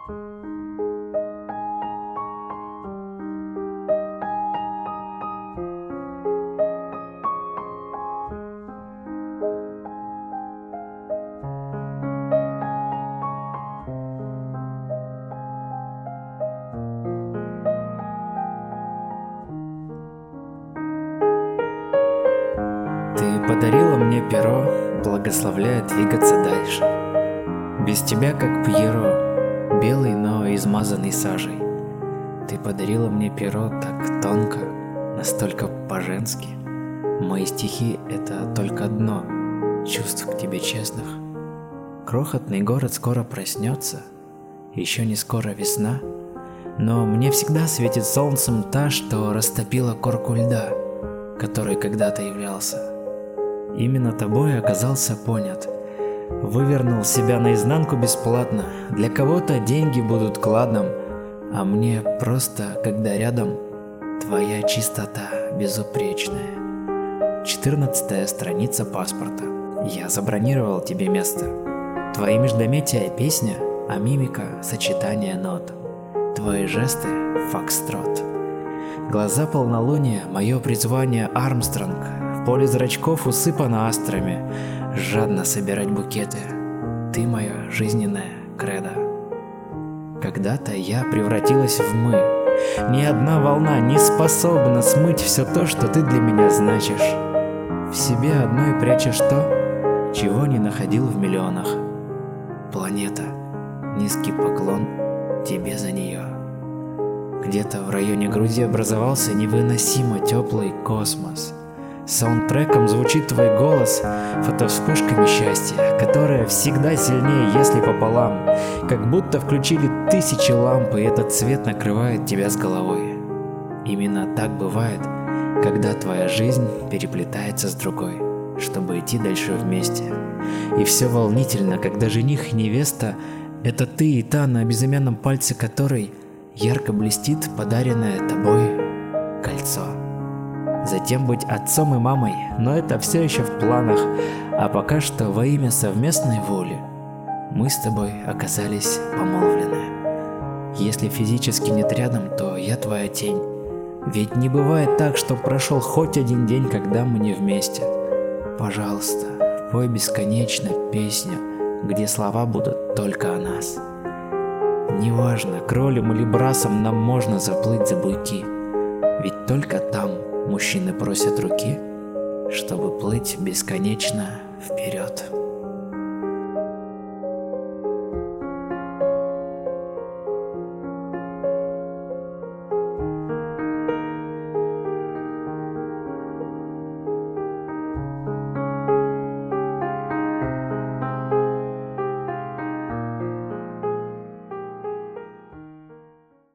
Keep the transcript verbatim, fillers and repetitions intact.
Ты подарила мне перо, благословляя двигаться дальше. Без тебя как Пьеро, белый, но измазанный сажей. Ты подарила мне перо так тонко, настолько по-женски. Мои стихи — это только дно чувств к тебе честных. Крохотный город скоро проснется, еще не скоро весна, но мне всегда светит солнцем та, что растопила корку льда, который когда-то являлся. Именно тобой оказался понят. Вывернул себя наизнанку бесплатно. Для кого-то деньги будут кладом, а мне просто, когда рядом, твоя чистота безупречная. Четырнадцатая страница паспорта. Я забронировал тебе место. Твои междометия — песня, а мимика — сочетание нот. Твои жесты — фокстрот. Глаза полнолуния — мое призвание Армстронг. Поле зрачков усыпано астрами, жадно собирать букеты. Ты моя жизненная кредо. Когда-то я превратилась в мы. Ни одна волна не способна смыть все то, что ты для меня значишь. В себе одной прячешь то, чего не находил в миллионах. Планета, низкий поклон тебе за нее. Где-то в районе груди образовался невыносимо теплый космос. Саундтреком звучит твой голос, фотовспышками счастья, которое всегда сильнее, если пополам. Как будто включили тысячи ламп, и этот цвет накрывает тебя с головой. Именно так бывает, когда твоя жизнь переплетается с другой, чтобы идти дальше вместе. И все волнительно, когда жених и невеста — это ты и та, на безымянном пальце которой ярко блестит подаренное тобой кольцо. Затем быть отцом и мамой, но это все еще в планах, а пока что во имя совместной воли мы с тобой оказались помолвлены. Если физически нет рядом, то я твоя тень. Ведь не бывает так, что прошел хоть один день, когда мы не вместе. Пожалуйста, пой бесконечно песню, где слова будут только о нас. Неважно, кролем или брасом нам можно заплыть за буйки, ведь только там мужчины просят руки, чтобы плыть бесконечно вперед.